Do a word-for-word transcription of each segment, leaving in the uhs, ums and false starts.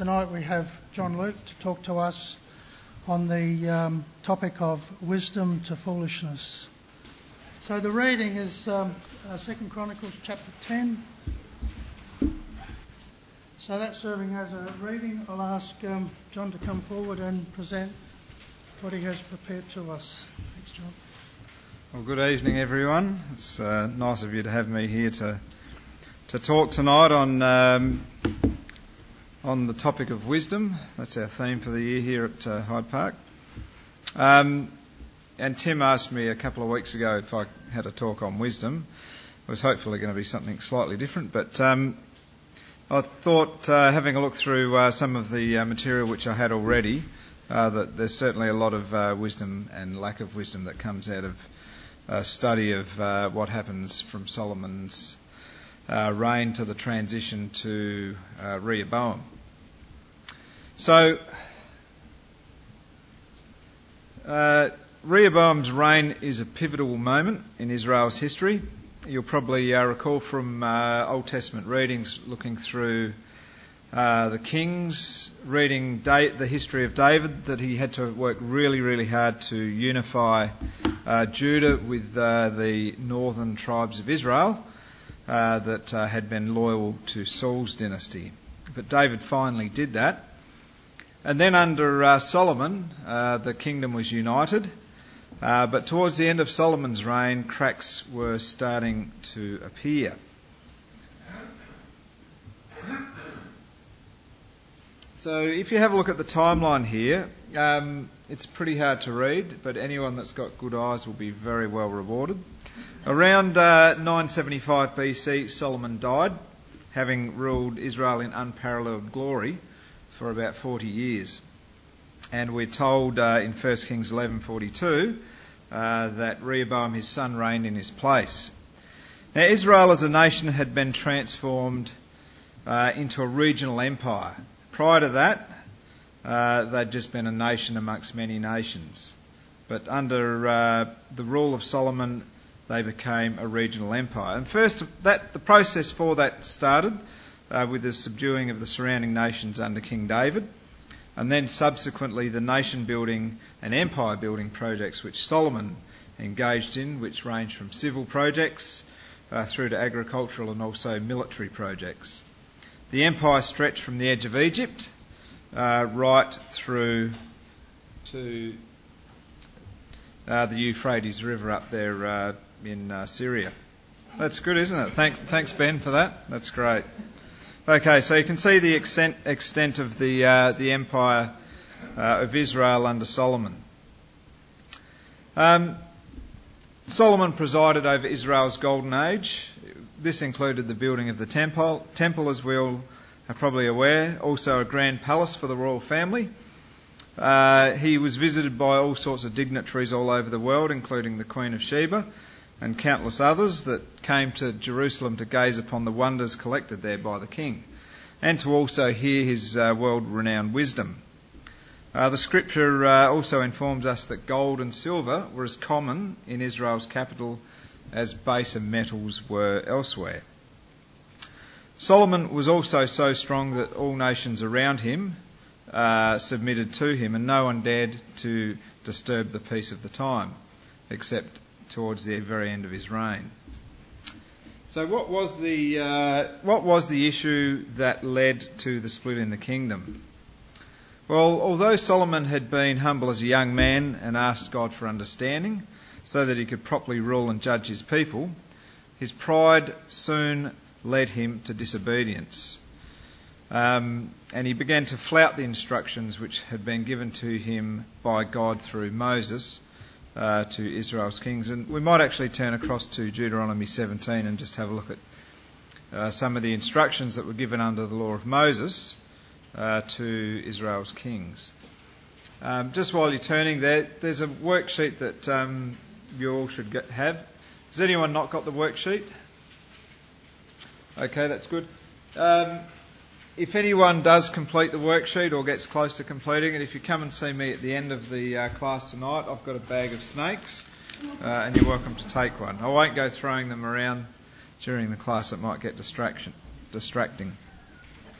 tonight we have John Luke to talk to us on the um, topic of wisdom to foolishness. So the reading is um, uh, Second Chronicles chapter ten. So that's serving as a reading. I'll ask um, John to come forward and present what he has prepared to us. Thanks, John. Well, good evening, everyone. It's uh, nice of you to have me here to to talk tonight on um, on the topic of wisdom. That's our theme for the year here at uh, Hyde Park. Um, and Tim asked me a couple of weeks ago if I had a talk on wisdom. It was hopefully going to be something slightly different, but um, I thought, uh, having a look through uh, some of the uh, material which I had already, uh, that there's certainly a lot of uh, wisdom and lack of wisdom that comes out of a study of uh, what happens from Solomon's uh, reign to the transition to uh, Rehoboam. So, uh, Rehoboam's reign is a pivotal moment in Israel's history. You'll probably uh, recall from uh, Old Testament readings, looking through uh, the Kings, reading da- the history of David, that he had to work really, really hard to unify uh, Judah with uh, the northern tribes of Israel uh, that uh, had been loyal to Saul's dynasty. But David finally did that. And then under uh, Solomon, uh, the kingdom was united. Uh, but towards the end of Solomon's reign, cracks were starting to appear. So if you have a look at the timeline here, um, it's pretty hard to read, but anyone that's got good eyes will be very well rewarded. Around uh, nine seventy-five B C, Solomon died, having ruled Israel in unparalleled glory for about forty years. And we're told uh, in First Kings eleven forty-two uh, that Rehoboam, his son, reigned in his place. Now, Israel as a nation had been transformed uh, into a regional empire. Prior to that, uh, they'd just been a nation amongst many nations. But under uh, the rule of Solomon, they became a regional empire. And first, that the process for that started uh, with the subduing of the surrounding nations under King David. And then subsequently the nation-building and empire-building projects which Solomon engaged in, which ranged from civil projects uh, through to agricultural and also military projects. The empire stretched from the edge of Egypt uh, right through to uh, the Euphrates River up there uh, in uh, Syria. That's good, isn't it? Thanks, thanks, Ben, for that. That's great. Okay, so you can see the extent, extent of the uh, the empire uh, of Israel under Solomon. Um, Solomon presided over Israel's golden age. This included the building of the temple, temple as we all are probably aware, also a grand palace for the royal family. Uh, he was visited by all sorts of dignitaries all over the world, including the Queen of Sheba and countless others that came to Jerusalem to gaze upon the wonders collected there by the king, and to also hear his uh, world-renowned wisdom. Uh, the scripture uh, also informs us that gold and silver were as common in Israel's capital as baser metals were elsewhere. Solomon was also so strong that all nations around him uh, submitted to him, and no one dared to disturb the peace of the time, except towards the very end of his reign. So what was the uh, what was the issue that led to the split in the kingdom? Well, although Solomon had been humble as a young man and asked God for understanding so that he could properly rule and judge his people, his pride soon led him to disobedience. Um, and he began to flout the instructions which had been given to him by God through Moses Uh, to Israel's kings. And we might actually turn across to Deuteronomy seventeen and just have a look at uh, some of the instructions that were given under the law of Moses uh, to Israel's kings. Um, just while you're turning there, there's a worksheet that um, you all should get, have. Has anyone not got the worksheet? Okay, that's good. Um, If anyone does complete the worksheet or gets close to completing it, if you come and see me at the end of the uh, class tonight, I've got a bag of snakes uh, and you're welcome to take one. I won't go throwing them around during the class, it might get distraction, distracting.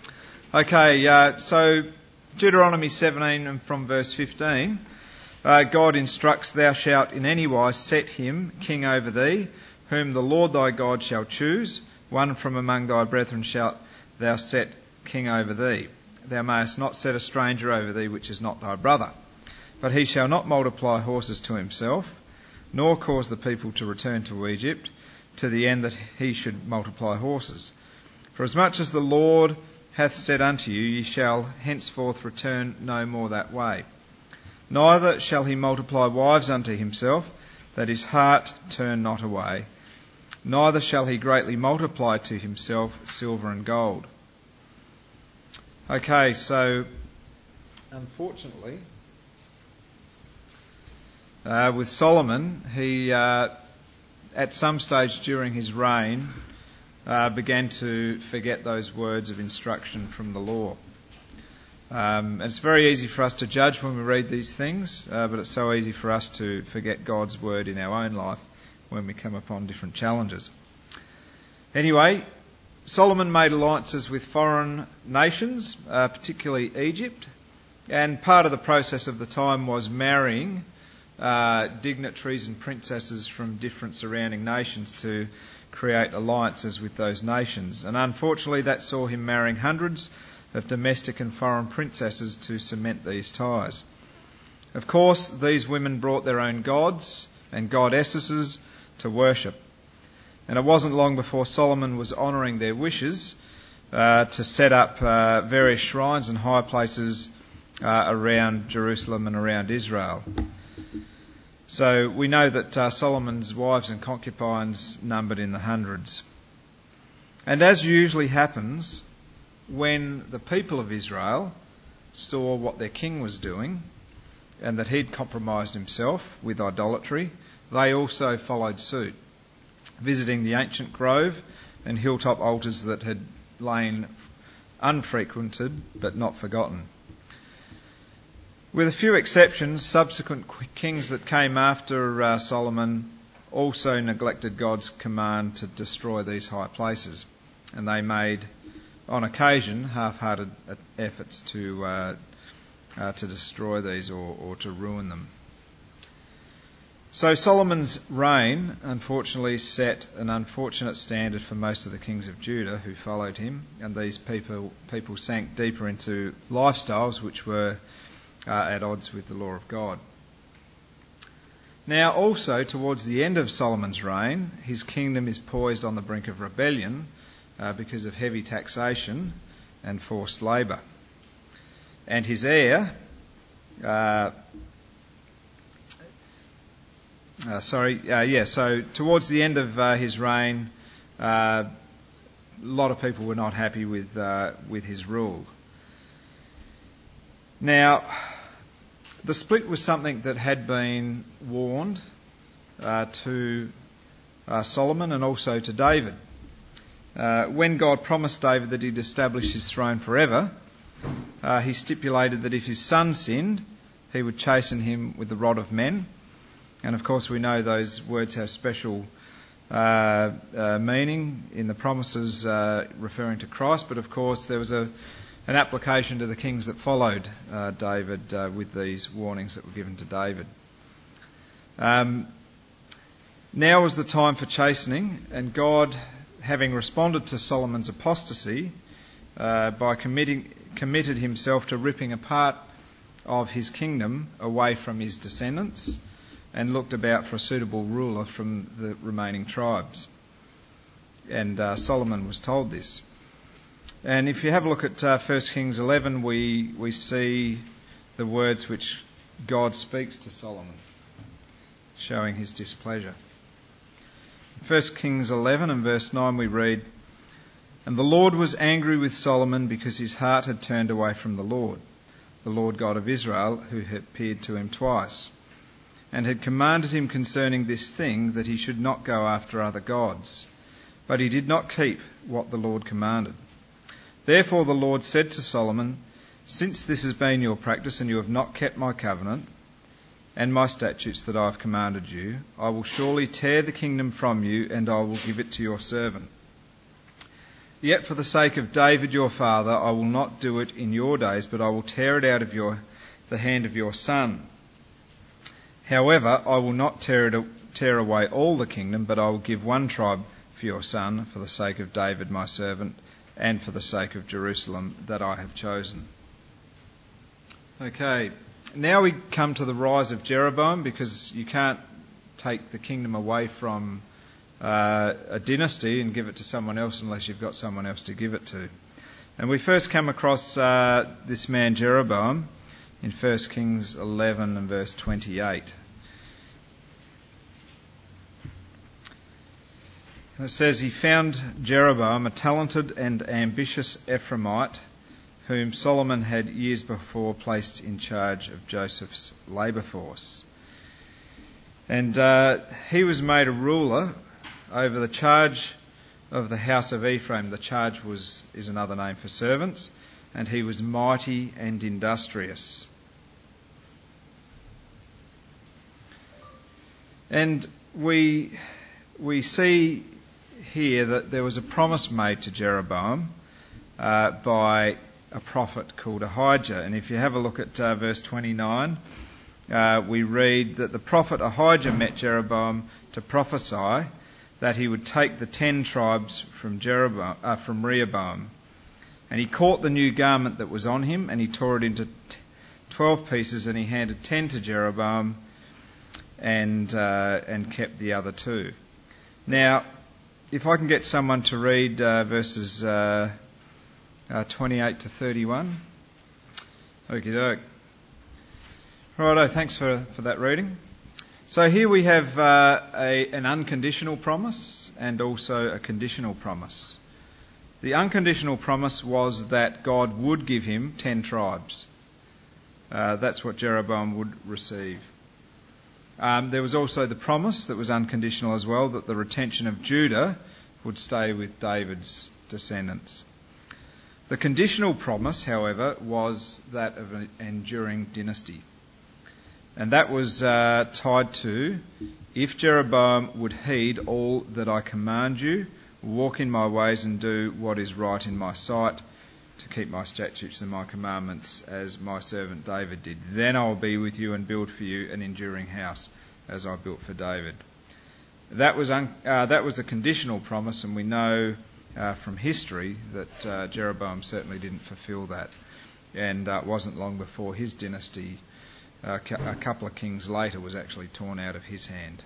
Okay, uh, so Deuteronomy seventeen and from verse fifteen, uh, God instructs, "Thou shalt in any wise set him king over thee, whom the Lord thy God shall choose. One from among thy brethren shalt thou set king over thee. Thou mayest not set a stranger over thee which is not thy brother. But he shall not multiply horses to himself, nor cause the people to return to Egypt, to the end that he should multiply horses. For as much as the Lord hath said unto you, ye shall henceforth return no more that way. Neither shall he multiply wives unto himself, that his heart turn not away. Neither shall he greatly multiply to himself silver and gold." Okay, so unfortunately, uh, with Solomon, he uh, at some stage during his reign uh, began to forget those words of instruction from the law. Um, it's very easy for us to judge when we read these things, uh, but it's so easy for us to forget God's word in our own life when we come upon different challenges. Anyway, Solomon made alliances with foreign nations, uh, particularly Egypt, and part of the process of the time was marrying uh, dignitaries and princesses from different surrounding nations to create alliances with those nations. And unfortunately that saw him marrying hundreds of domestic and foreign princesses to cement these ties. Of course, these women brought their own gods and goddesses to worship. And it wasn't long before Solomon was honouring their wishes uh, to set up uh, various shrines and high places uh, around Jerusalem and around Israel. So we know that uh, Solomon's wives and concubines numbered in the hundreds. And as usually happens, when the people of Israel saw what their king was doing and that he'd compromised himself with idolatry, they also followed suit, visiting the ancient grove and hilltop altars that had lain unfrequented but not forgotten. With a few exceptions, subsequent kings that came after uh, Solomon also neglected God's command to destroy these high places, and they made, on occasion, half-hearted efforts to uh, uh, to destroy these or, or to ruin them. So Solomon's reign, unfortunately, set an unfortunate standard for most of the kings of Judah who followed him, and these people people sank deeper into lifestyles which were uh, at odds with the law of God. Now, also, towards the end of Solomon's reign, his kingdom is poised on the brink of rebellion uh, because of heavy taxation and forced labour. And his heir... Uh, Uh, sorry, uh, yeah, so towards the end of uh, his reign, uh, a lot of people were not happy with uh, with his rule. Now, the split was something that had been warned uh, to uh, Solomon and also to David. Uh, when God promised David that he'd establish his throne forever, uh, he stipulated that if his son sinned, he would chasten him with the rod of men. And of course we know those words have special uh, uh, meaning in the promises uh, referring to Christ, but of course there was a, an application to the kings that followed uh, David uh, with these warnings that were given to David. Um, now was the time for chastening, and God, having responded to Solomon's apostasy uh, by committing, committed himself to ripping a part of his kingdom away from his descendants, and looked about for a suitable ruler from the remaining tribes. And uh, Solomon was told this. And if you have a look at uh, First Kings eleven, we, we see the words which God speaks to Solomon, showing his displeasure. First Kings eleven and verse nine we read, "And the Lord was angry with Solomon because his heart had turned away from the Lord, the Lord God of Israel, who had appeared to him twice, and had commanded him concerning this thing, that he should not go after other gods. But he did not keep what the Lord commanded. Therefore the Lord said to Solomon, Since this has been your practice, and you have not kept my covenant and my statutes that I have commanded you, I will surely tear the kingdom from you, and I will give it to your servant. Yet for the sake of David your father, I will not do it in your days, but I will tear it out of your, the hand of your son. However, I will not tear, it, tear away all the kingdom, but I will give one tribe for your son, for the sake of David my servant, and for the sake of Jerusalem that I have chosen. Okay, now we come to the rise of Jeroboam, because you can't take the kingdom away from uh, a dynasty and give it to someone else unless you've got someone else to give it to. And we first come across uh, this man Jeroboam in First Kings eleven and verse twenty-eight. And it says, he found Jeroboam, a talented and ambitious Ephraimite, whom Solomon had years before placed in charge of Joseph's labour force. And uh, he was made a ruler over the charge of the house of Ephraim. The charge was is another name for servants, and he was mighty and industrious. And we we see here that there was a promise made to Jeroboam uh, by a prophet called Ahijah. And if you have a look at uh, verse twenty-nine, uh, we read that the prophet Ahijah met Jeroboam to prophesy that he would take the ten tribes from Jeroboam, uh, from Rehoboam. And he caught the new garment that was on him, and he tore it into t- twelve pieces, and he handed ten to Jeroboam, and uh, and kept the other two. Now, if I can get someone to read uh, verses uh, uh, twenty-eight to thirty-one. Okie doke. Righto, thanks for, for that reading. So here we have uh, a, an unconditional promise and also a conditional promise. The unconditional promise was that God would give him ten tribes. Uh, that's what Jeroboam would receive. Um, there was also the promise that was unconditional as well, that the retention of Judah would stay with David's descendants. The conditional promise, however, was that of an enduring dynasty. And that was uh, tied to, if Jeroboam would heed all that I command you, walk in my ways and do what is right in my sight, to keep my statutes and my commandments as my servant David did, then I will be with you and build for you an enduring house as I built for David. That was un- uh, that was a conditional promise, and we know uh, from history that uh, Jeroboam certainly didn't fulfil that, and uh, it wasn't long before his dynasty, uh, a couple of kings later, was actually torn out of his hand.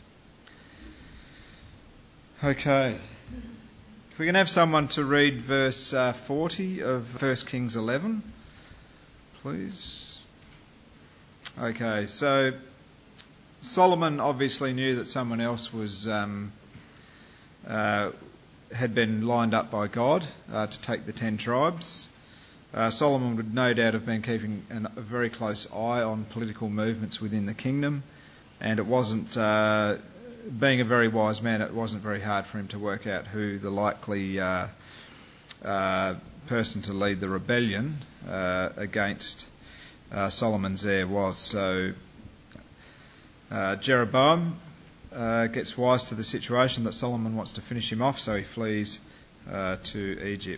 Okay. If we can have someone to read verse uh, forty of First Kings eleven, please. Okay, so Solomon obviously knew that someone else was um, uh, had been lined up by God uh, to take the ten tribes. Uh, Solomon would no doubt have been keeping an, a very close eye on political movements within the kingdom, and it wasn't, uh, being a very wise man, it wasn't very hard for him to work out who the likely uh, uh, person to lead the rebellion uh, against uh, Solomon's heir was. So uh, Jeroboam uh, gets wise to the situation that Solomon wants to finish him off, so he flees uh, to Egypt.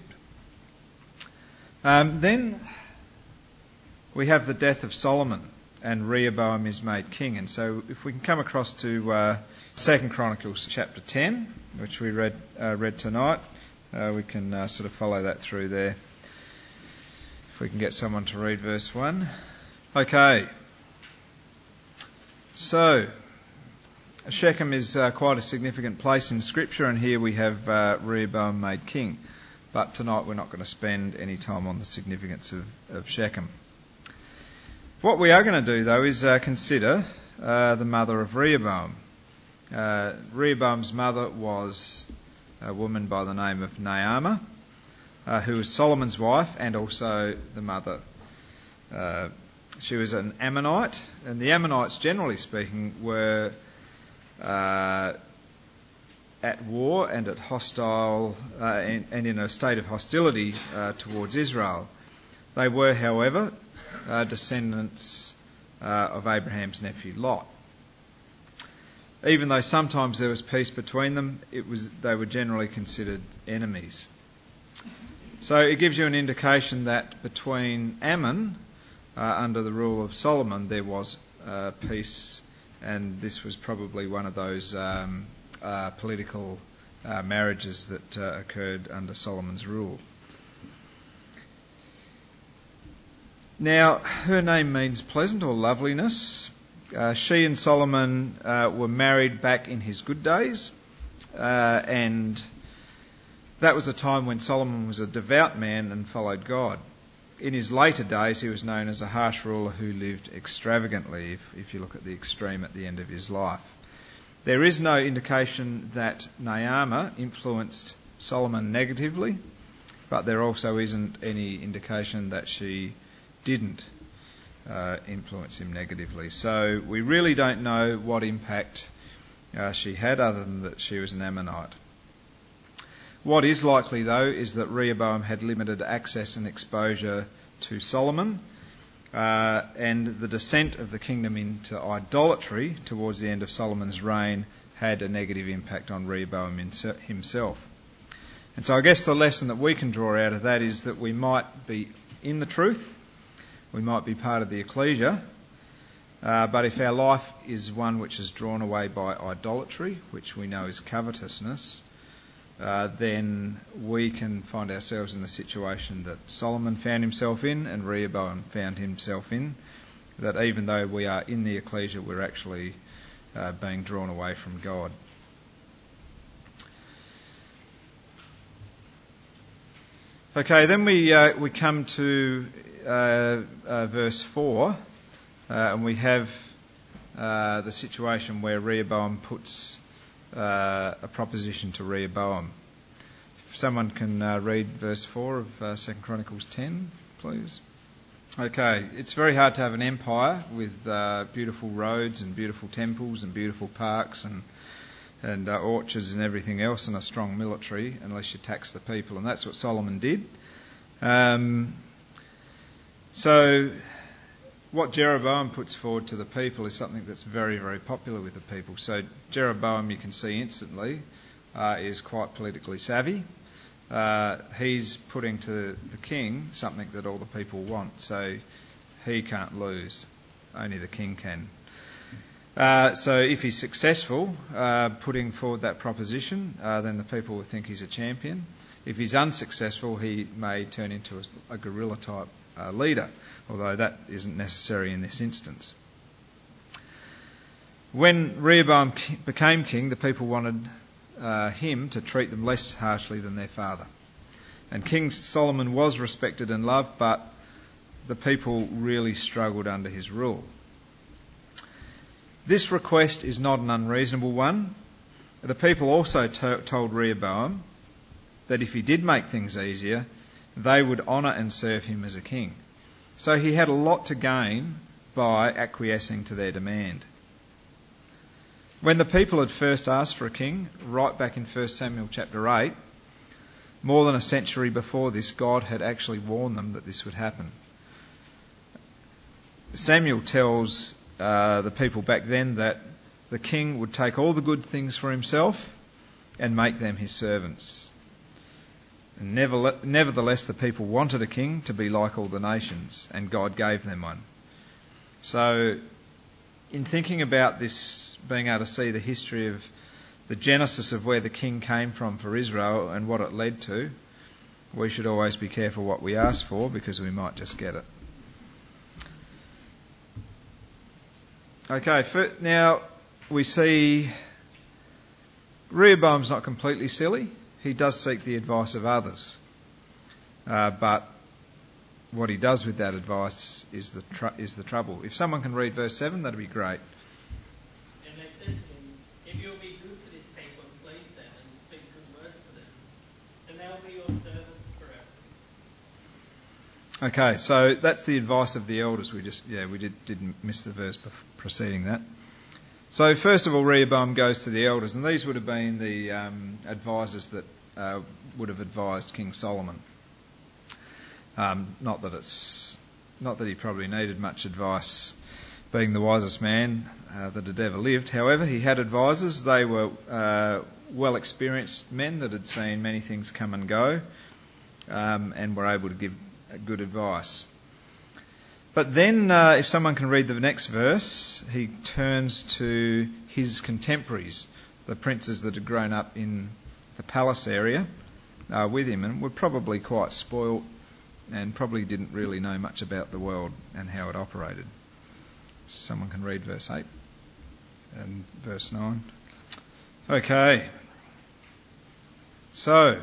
Um, then we have the death of Solomon, and Rehoboam is made king. And so if we can come across to uh, Second Chronicles chapter ten, which we read uh, read tonight, uh, we can uh, sort of follow that through there. If we can get someone to read verse one. Okay. So, Shechem is uh, quite a significant place in Scripture, and here we have uh, Rehoboam made king. But tonight we're not going to spend any time on the significance of, of Shechem. What we are going to do, though, is uh, consider uh, the mother of Rehoboam. Uh, Rehoboam's mother was a woman by the name of Naamah, uh, who was Solomon's wife and also the mother. Uh, she was an Ammonite, and the Ammonites, generally speaking, were uh, at war and at hostile uh, and, and in a state of hostility uh, towards Israel. They were, however, uh, descendants uh, of Abraham's nephew Lot. Even though sometimes there was peace between them, it was they were generally considered enemies. So it gives you an indication that between Ammon, uh, under the rule of Solomon, there was uh, peace, and this was probably one of those um, uh, political uh, marriages that uh, occurred under Solomon's rule. Now, her name means pleasant or loveliness. Uh, she and Solomon uh, were married back in his good days, uh, and that was a time when Solomon was a devout man and followed God. In his later days, he was known as a harsh ruler who lived extravagantly, if, if you look at the extreme at the end of his life. There is no indication that Naamah influenced Solomon negatively, but there also isn't any indication that she didn't uh, influence him negatively. So we really don't know what impact uh, she had, other than that she was an Ammonite. What is likely, though, is that Rehoboam had limited access and exposure to Solomon, uh, and the descent of the kingdom into idolatry towards the end of Solomon's reign had a negative impact on Rehoboam himself. And so I guess the lesson that we can draw out of that is that we might be in the truth, we might be part of the ecclesia, uh, but if our life is one which is drawn away by idolatry, which we know is covetousness, uh, then we can find ourselves in the situation that Solomon found himself in and Rehoboam found himself in, that even though we are in the ecclesia, we're actually uh, being drawn away from God. Okay, then we uh, we come to uh, uh, verse four, uh, and we have uh, the situation where Rehoboam puts uh, a proposition to Rehoboam. If someone can uh, read verse four of uh, Second Chronicles ten, please. Okay, it's very hard to have an empire with uh, beautiful roads and beautiful temples and beautiful parks and and uh, orchards and everything else, and a strong military, unless you tax the people, and that's what Solomon did. Um, so what Jeroboam puts forward to the people is something that's very, very popular with the people. So Jeroboam, you can see instantly, uh, is quite politically savvy. Uh, he's putting to the king something that all the people want, so he can't lose, only the king can. Uh, so if he's successful uh, putting forward that proposition, uh, then the people will think he's a champion. If he's unsuccessful, he may turn into a, a guerrilla type uh, leader, although that isn't necessary in this instance. When Rehoboam became king, the people wanted uh, him to treat them less harshly than their father. And King Solomon was respected and loved, but the people really struggled under his rule. This request is not an unreasonable one. The people also to- told Rehoboam that if he did make things easier, they would honour and serve him as a king. So he had a lot to gain by acquiescing to their demand. When the people had first asked for a king, right back in First Samuel chapter eight, more than a century before this, God had actually warned them that this would happen. Samuel tells Uh, the people back then that the king would take all the good things for himself and make them his servants. And never, nevertheless, the people wanted a king to be like all the nations, and God gave them one. So, in thinking about this, being able to see the history of the genesis of where the king came from for Israel and what it led to, we should always be careful what we ask for, because we might just get it. Okay, for, now we see Rehoboam's not completely silly. He does seek the advice of others. Uh, but what he does with that advice is the tr- is the trouble. If someone can read verse seven, that'd be great. And they said to him, "If you'll be good to this people and please them and speak good words to them, then they will be your servants forever." Okay, so that's the advice of the elders. We just, yeah, we did, didn't miss the verse preceding that. So first of all, Rehoboam goes to the elders, and these would have been the um, advisors that uh, would have advised King Solomon. Um, not that it's, not that he probably needed much advice, being the wisest man uh, that had ever lived. However, he had advisors. They were uh, well-experienced men that had seen many things come and go. um, and were able to give good advice. But then, uh, if someone can read the next verse, he turns to his contemporaries, the princes that had grown up in the palace area uh, with him, and were probably quite spoilt and probably didn't really know much about the world and how it operated. Someone can read verse eight and verse nine. Okay. So,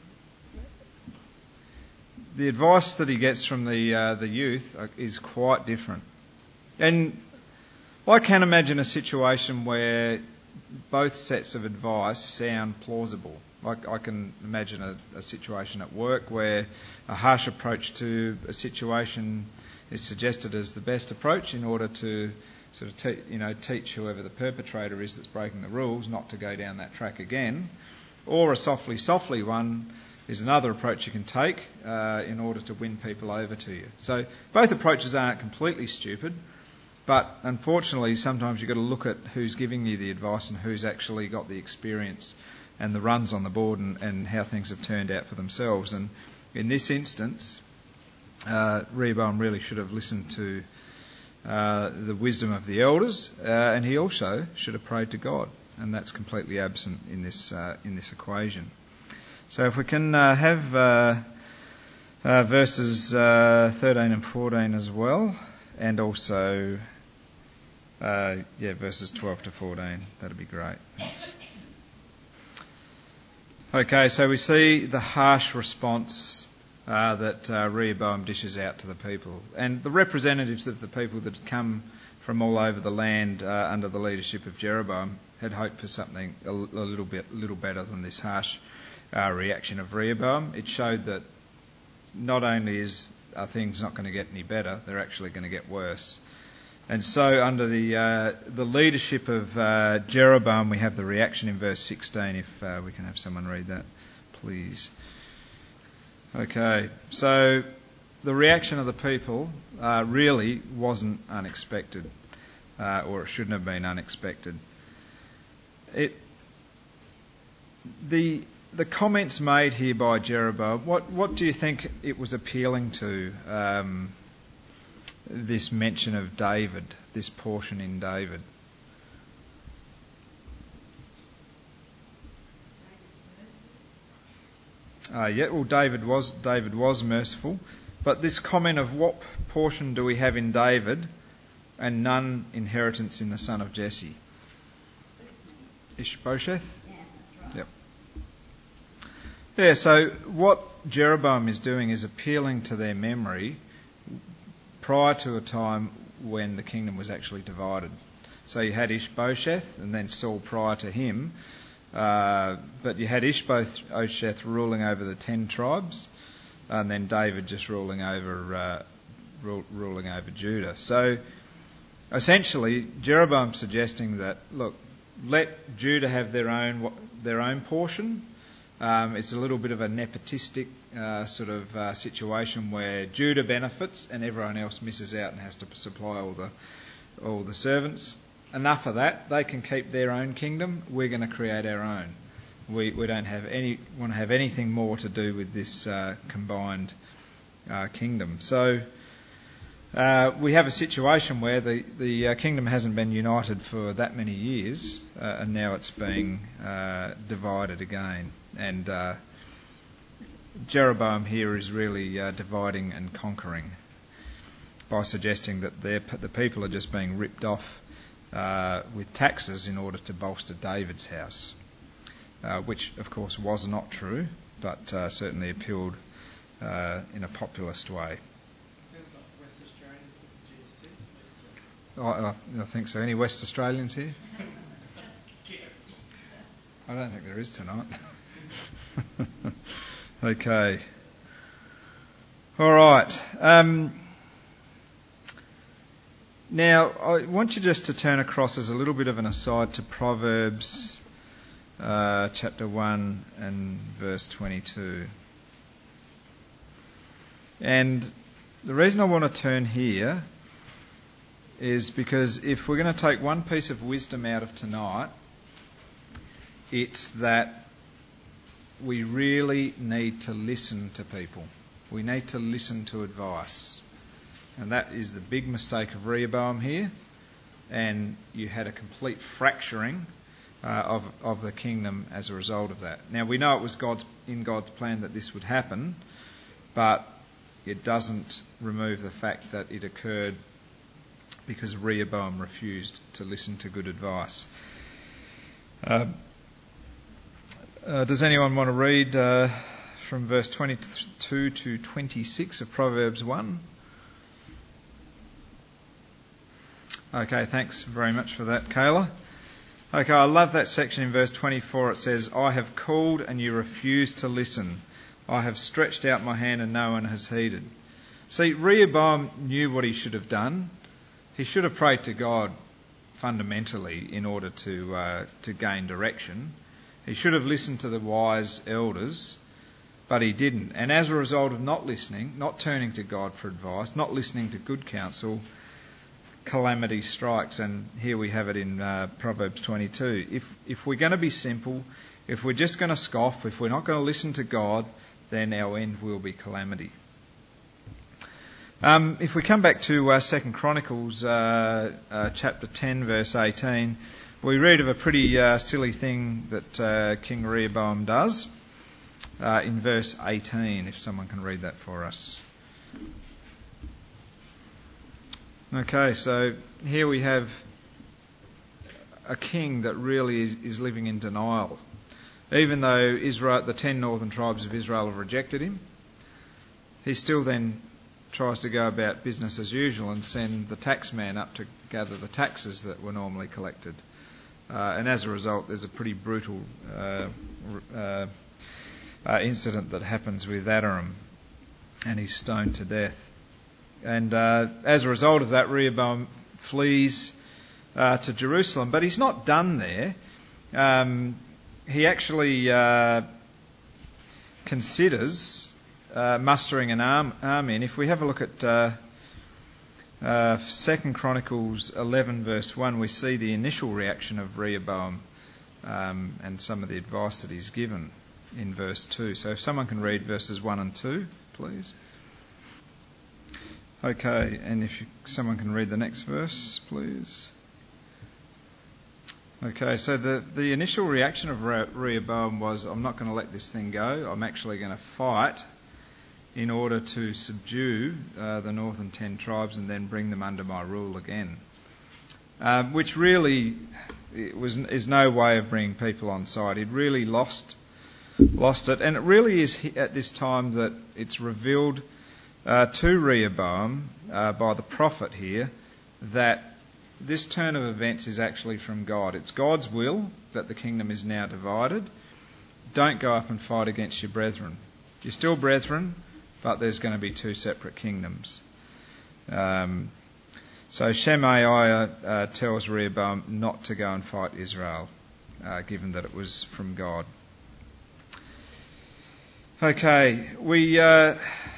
the advice that he gets from the uh, the youth is quite different. And I can imagine a situation where both sets of advice sound plausible. Like I can imagine a, a situation at work where a harsh approach to a situation is suggested as the best approach in order to sort of te- you know teach whoever the perpetrator is that's breaking the rules not to go down that track again. Or a softly softly one is another approach you can take uh, in order to win people over to you. So both approaches aren't completely stupid, but unfortunately sometimes you've got to look at who's giving you the advice and who's actually got the experience and the runs on the board and, and how things have turned out for themselves. And in this instance, uh, Rehoboam really should have listened to uh, the wisdom of the elders, uh, and he also should have prayed to God, and that's completely absent in this uh, in this equation. So if we can uh, have uh, uh, verses uh, thirteen and fourteen as well, and also uh, yeah verses twelve to fourteen, that'd be great. Thanks. Okay, so we see the harsh response uh, that uh, Rehoboam dishes out to the people. And the representatives of the people that had come from all over the land uh, under the leadership of Jeroboam had hoped for something a, l- a little bit little better than this harsh uh, reaction of Rehoboam. It showed that not only is are things not going to get any better, they're actually going to get worse. And so under the uh, the leadership of uh, Jeroboam, we have the reaction in verse sixteen, if uh, we can have someone read that, please. Okay, so the reaction of the people uh, really wasn't unexpected, uh, or it shouldn't have been unexpected. It the the comments made here by Jeroboam, what what do you think it was appealing to? Um, this mention of David, this portion in David. Uh, yeah, well, David was David was merciful, but this comment of what portion do we have in David, and none inheritance in the son of Jesse? Ishbosheth. Yeah, that's right. Yep. Yeah. So what Jeroboam is doing is appealing to their memory prior to a time when the kingdom was actually divided. So you had Ishbosheth and then Saul prior to him, uh, but you had Ishbosheth ruling over the ten tribes, and then David just ruling over uh, ru- ruling over Judah. So essentially, Jeroboam's suggesting that look, let Judah have their own their own portion. Um, it's a little bit of a nepotistic uh, sort of uh, situation where Judah benefits and everyone else misses out and has to supply all the all the servants. Enough of that. They can keep their own kingdom. We're going to create our own. We we don't have any want to have anything more to do with this uh, combined uh, kingdom. So uh, we have a situation where the the uh, kingdom hasn't been united for that many years, uh, and now it's being uh, divided again. And uh, Jeroboam here is really uh, dividing and conquering by suggesting that the people are just being ripped off uh, with taxes in order to bolster David's house, uh, which of course was not true, but uh, certainly appealed uh, in a populist way. Sounds like West Australian G S Ts. I, I, I think so. Any West Australians here? I don't think there is tonight. Okay. All right. Um, now, I want you just to turn across as a little bit of an aside to Proverbs uh, chapter one and verse twenty-two. And the reason I want to turn here is because if we're going to take one piece of wisdom out of tonight, it's that we really need to listen to people. We need to listen to advice. And that is the big mistake of Rehoboam here. And you had a complete fracturing uh, of, of the kingdom as a result of that. Now, we know it was God's in God's plan that this would happen, but it doesn't remove the fact that it occurred because Rehoboam refused to listen to good advice. Uh, uh, does anyone want to read uh, from verse twenty-two to twenty-six of Proverbs one? Okay, thanks very much for that, Kayla. Okay, I love that section in verse twenty-four. It says, I have called and you refused to listen. I have stretched out my hand and no one has heeded. See, Rehoboam knew what he should have done. He should have prayed to God fundamentally in order to uh, to gain direction. He should have listened to the wise elders, but he didn't. And as a result of not listening, not turning to God for advice, not listening to good counsel, calamity strikes. And here we have it in uh, Proverbs twenty-two. If if we're going to be simple, if we're just going to scoff, if we're not going to listen to God, then our end will be calamity. Um, if we come back to uh, Second Chronicles uh, uh, chapter ten, verse eighteen, we read of a pretty uh, silly thing that uh, King Rehoboam does uh, in verse eighteen, if someone can read that for us. Okay, so here we have a king that really is, is living in denial. Even though Israel, the ten northern tribes of Israel have rejected him, he still then tries to go about business as usual and send the taxman up to gather the taxes that were normally collected. Uh, and as a result, there's a pretty brutal uh, uh, uh, incident that happens with Adoram, and he's stoned to death. And uh, as a result of that, Rehoboam flees uh, to Jerusalem. But he's not done there. Um, he actually uh, considers uh, mustering an arm, army. And if we have a look at uh, uh, Second Chronicles eleven, verse one, we see the initial reaction of Rehoboam um, and some of the advice that he's given in verse two. So if someone can read verses one and two, please. Okay, and if you, someone can read the next verse, please. Okay, so the, the initial reaction of Rehoboam was, I'm not going to let this thing go. I'm actually going to fight in order to subdue uh, the northern ten tribes and then bring them under my rule again. Uh, which really it was is no way of bringing people on side. He'd really lost lost it. And it really is at this time that it's revealed uh, to Rehoboam uh, by the prophet here that this turn of events is actually from God. It's God's will that the kingdom is now divided. Don't go up and fight against your brethren. You're still brethren, but there's going to be two separate kingdoms. Um, so Shemaiah uh, tells Rehoboam not to go and fight Israel, uh, given that it was from God. Okay, we uh,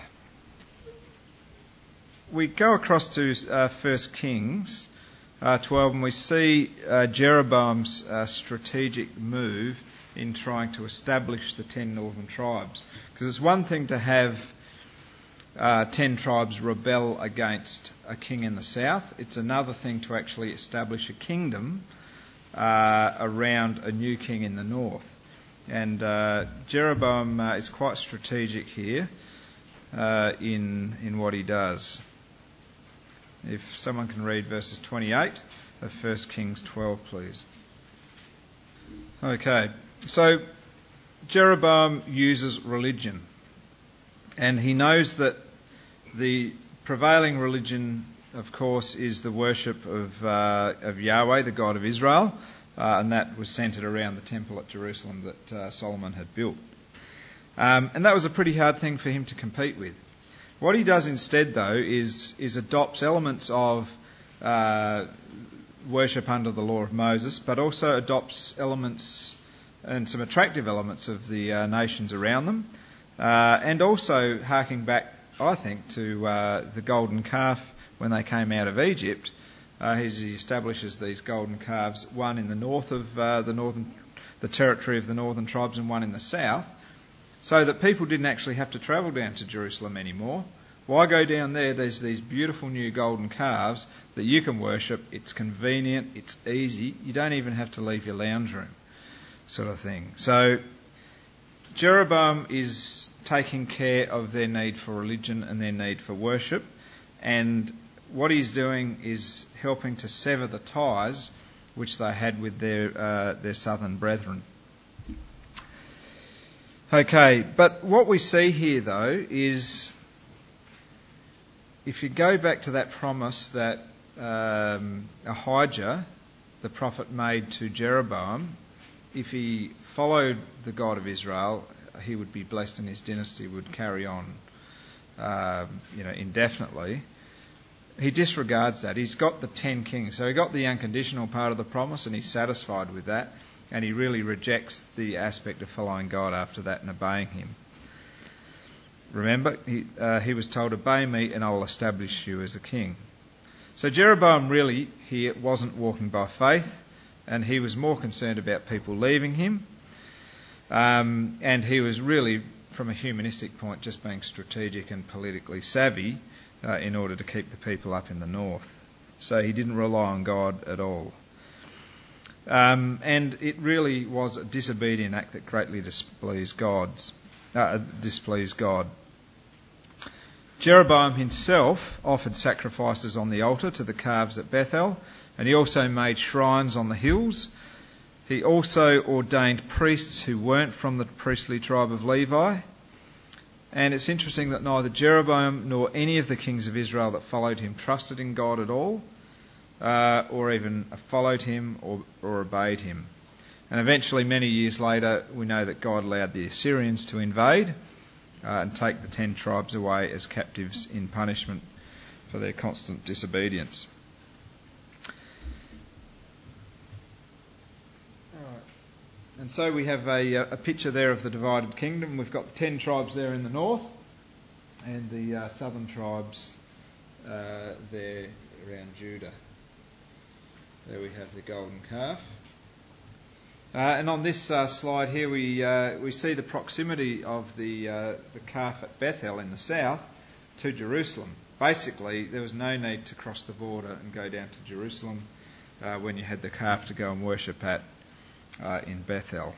we go across to uh, First Kings uh, twelve, and we see uh, Jeroboam's uh, strategic move in trying to establish the ten northern tribes. Because it's one thing to have uh, ten tribes rebel against a king in the south. It's another thing to actually establish a kingdom uh, around a new king in the north. And uh, Jeroboam uh, is quite strategic here uh, in in what he does. If someone can read verses twenty-eight of First Kings twelve, please. Okay, so Jeroboam uses religion, and he knows that the prevailing religion, of course, is the worship of uh, of Yahweh, the God of Israel, uh, and that was centred around the temple at Jerusalem that uh, Solomon had built. Um, and that was a pretty hard thing for him to compete with. What he does instead, though, is is adopts elements of uh, worship under the law of Moses, but also adopts elements and some attractive elements of the uh, nations around them, uh, and also harking back, I think, to uh, the golden calf when they came out of Egypt. Uh, he establishes these golden calves, one in the north of uh, the northern, the territory of the northern tribes, and one in the south. so that people didn't actually have to travel down to Jerusalem anymore. Why go down there? There's these beautiful new golden calves that you can worship. It's convenient, it's easy. You don't even have to leave your lounge room, sort of thing. So Jeroboam is taking care of their need for religion and their need for worship, and what he's doing is helping to sever the ties which they had with their uh, their southern brethren. Okay, but what we see here though is, if you go back to that promise that um, Ahijah, the prophet, made to Jeroboam, if he followed the God of Israel, he would be blessed and his dynasty would carry on, um, you know, indefinitely. He disregards that. He's got the ten kings. So he got the unconditional part of the promise and he's satisfied with that. And he really rejects the aspect of following God after that and obeying him. Remember, he, uh, he was told, obey me and I will establish you as a king. So Jeroboam really here wasn't walking by faith, and he was more concerned about people leaving him. Um, and he was really, from a humanistic point, just being strategic and politically savvy uh, in order to keep the people up in the north. So he didn't rely on God at all. Um, and it really was a disobedient act that greatly displeased God's, uh, displeased God. Jeroboam himself offered sacrifices on the altar to the calves at Bethel, and he also made shrines on the hills. He also ordained priests who weren't from the priestly tribe of Levi. And it's interesting that neither Jeroboam nor any of the kings of Israel that followed him trusted in God at all, uh, or even followed him or, or obeyed him. And eventually, many years later, we know that God allowed the Assyrians to invade uh, and take the ten tribes away as captives in punishment for their constant disobedience. And so we have a, a picture there of the divided kingdom. We've got the ten tribes there in the north and the uh, southern tribes uh, there around Judah. There we have the golden calf. Uh, and on this uh, slide here we uh, we see the proximity of the uh, the calf at Bethel in the south to Jerusalem. Basically, there was no need to cross the border and go down to Jerusalem uh, when you had the calf to go and worship at Uh, in Bethel.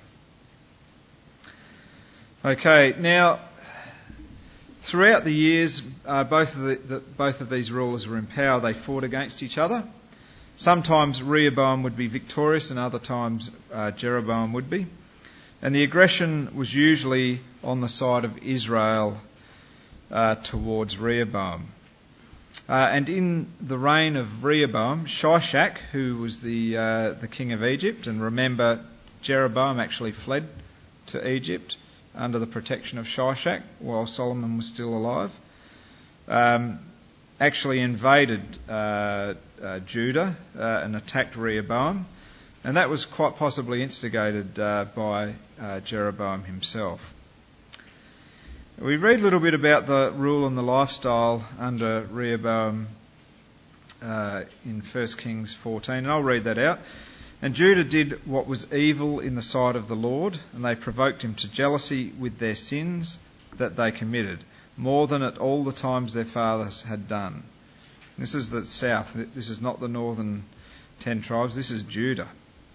Okay, now throughout the years, uh, both of the, the, both of these rulers were in power. They fought against each other. Sometimes Rehoboam would be victorious, and other times uh, Jeroboam would be. And the aggression was usually on the side of Israel uh, towards Rehoboam. Uh, and in the reign of Rehoboam, Shishak, who was the uh, the king of Egypt, and remember Jeroboam actually fled to Egypt under the protection of Shishak while Solomon was still alive, um, actually invaded uh, uh, Judah uh, and attacked Rehoboam, and that was quite possibly instigated uh, by uh, Jeroboam himself. We read a little bit about the rule and the lifestyle under Rehoboam uh, in First Kings fourteen, and I'll read that out. And Judah did what was evil in the sight of the Lord, and they provoked him to jealousy with their sins that they committed, more than at all the times their fathers had done. This is the south. This is not the northern ten tribes. This is Judah.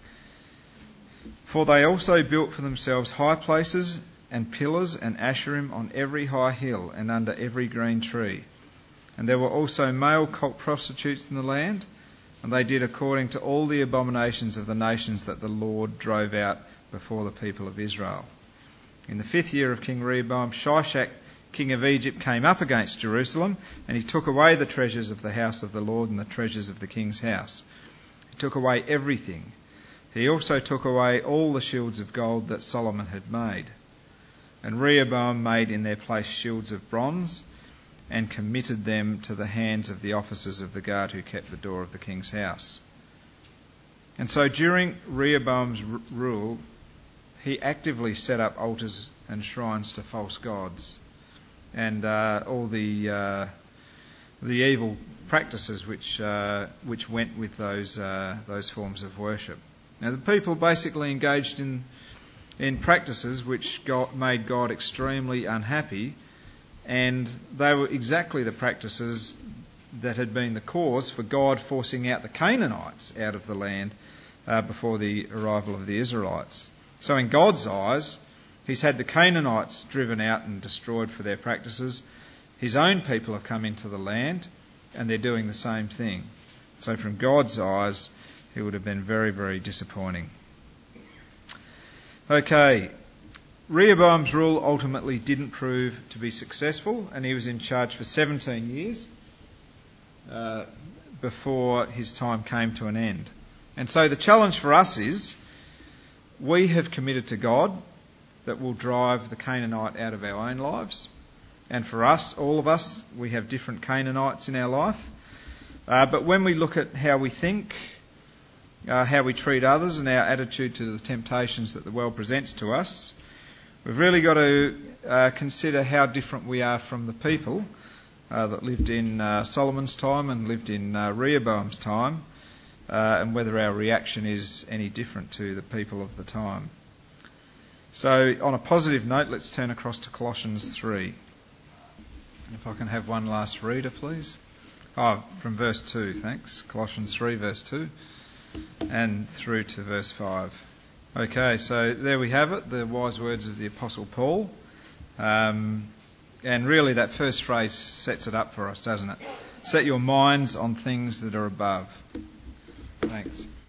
For they also built for themselves high places and pillars and asherim on every high hill and under every green tree. And there were also male cult prostitutes in the land, and they did according to all the abominations of the nations that the Lord drove out before the people of Israel. In the fifth year of King Rehoboam, Shishak, king of Egypt, came up against Jerusalem, and he took away the treasures of the house of the Lord and the treasures of the king's house. He took away everything. He also took away all the shields of gold that Solomon had made. And Rehoboam made in their place shields of bronze and committed them to the hands of the officers of the guard who kept the door of the king's house. And so during Rehoboam's r- rule, he actively set up altars and shrines to false gods and uh, all the uh, the evil practices which uh, which went with those uh, those forms of worship. Now the people basically engaged in in practices which got, made God extremely unhappy, and they were exactly the practices that had been the cause for God forcing out the Canaanites out of the land uh, before the arrival of the Israelites. So in God's eyes, he's had the Canaanites driven out and destroyed for their practices. His own people have come into the land and they're doing the same thing. So from God's eyes, it would have been very, very disappointing. Okay, Rehoboam's rule ultimately didn't prove to be successful, and he was in charge for seventeen years uh, before his time came to an end. And so the challenge for us is, we have committed to God that will drive the Canaanite out of our own lives. And for us, all of us, we have different Canaanites in our life. Uh, but when we look at how we think, uh, how we treat others, and our attitude to the temptations that the world presents to us, we've really got to uh, consider how different we are from the people uh, that lived in uh, Solomon's time and lived in uh, Rehoboam's time, uh, and whether our reaction is any different to the people of the time. So, on a positive note, let's turn across to Colossians three. If I can have one last reader, please. Oh, from verse two, thanks. Colossians three, verse two, and through to verse five. Okay, so there we have it, the wise words of the Apostle Paul. Um, and really that first phrase sets it up for us, doesn't it? Set your minds on things that are above. Thanks.